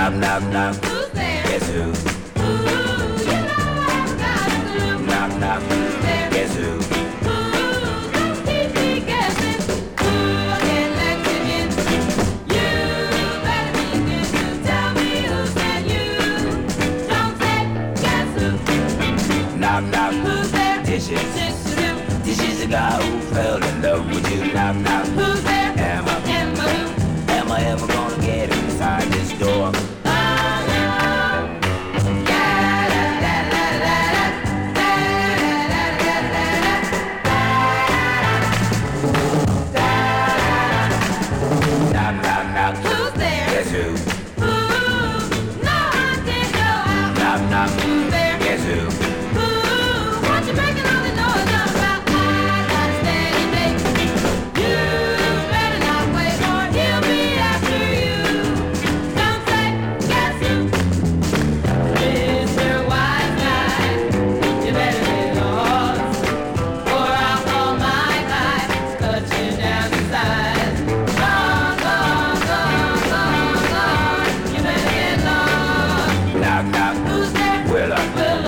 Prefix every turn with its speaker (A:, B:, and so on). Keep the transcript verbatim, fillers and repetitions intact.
A: Knock, knock, knock.
B: Who's there?
A: Guess who?
B: Ooh, you know I've got a clue.
A: Knock, knock.
B: Who's there?
A: Guess who?
B: Ooh, don't keep me guessing. Ooh, I can't let you in. You better begin to tell me who's that you. Don't say, guess who?
A: Knock, knock.
B: Who's there?
A: Dishes.
B: This is who?
A: This is the guy who fell in love with you. Knock, knock.
B: Who's there?
A: Am I,
B: Emma who?
A: am I ever gonna